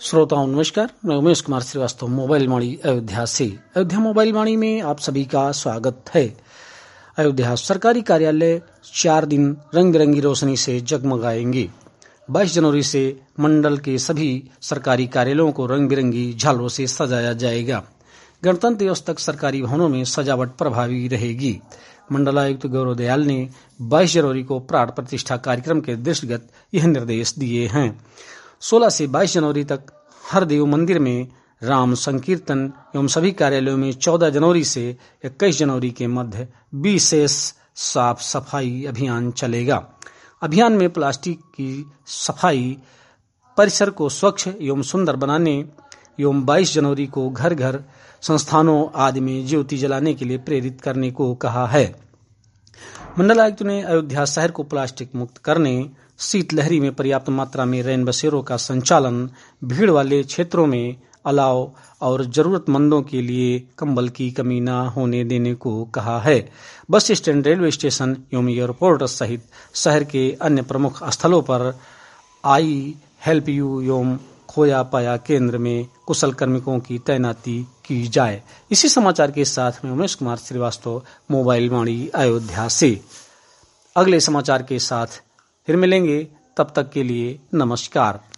श्रोताओं नमस्कार, मैं उमेश कुमार श्रीवास्तव मोबाइल वाणी अयोध्या से। अयोध्या मोबाइल वाणी में आप सभी का स्वागत है। अयोध्या सरकारी कार्यालय 4 दिन रंग बिरंगी रोशनी से जगमगाएंगे। 22 जनवरी से मंडल के सभी सरकारी कार्यालयों को रंग बिरंगी झालरों से सजाया जाएगा। गणतंत्र दिवस तक सरकारी भवनों में सजावट प्रभावी रहेगी। मंडलायुक्त गौरव दयाल ने 22 जनवरी को प्राण प्रतिष्ठा कार्यक्रम के दृष्टिगत यह निर्देश दिए हैं। 16 से 22 जनवरी तक हर देव मंदिर में राम संकीर्तन एवं सभी कार्यालयों में 14 जनवरी से 21 जनवरी के मध्य विशेष साफ सफाई अभियान चलेगा। अभियान में प्लास्टिक की सफाई, परिसर को स्वच्छ एवं सुंदर बनाने एवं 22 जनवरी को घर घर, संस्थानों आदि में ज्योति जलाने के लिए प्रेरित करने को कहा है। मंडलायुक्त ने अयोध्या शहर को प्लास्टिक मुक्त करने, शीतलहरी में पर्याप्त मात्रा में रैन बसेरों का संचालन, भीड़ वाले क्षेत्रों में अलाव और जरूरतमंदों के लिए कंबल की कमी न होने देने को कहा है। बस स्टैंड, रेलवे स्टेशन एवं एयरपोर्ट सहित शहर के अन्य प्रमुख स्थलों पर आई हेल्प यू एवं खोया पाया केंद्र में कुशल कार्मिकों की तैनाती की जाए। इसी समाचार के साथ मैं उमेश कुमार श्रीवास्तव मोबाइल वाणी अयोध्या से। अगले समाचार के साथ फिर मिलेंगे, तब तक के लिए नमस्कार।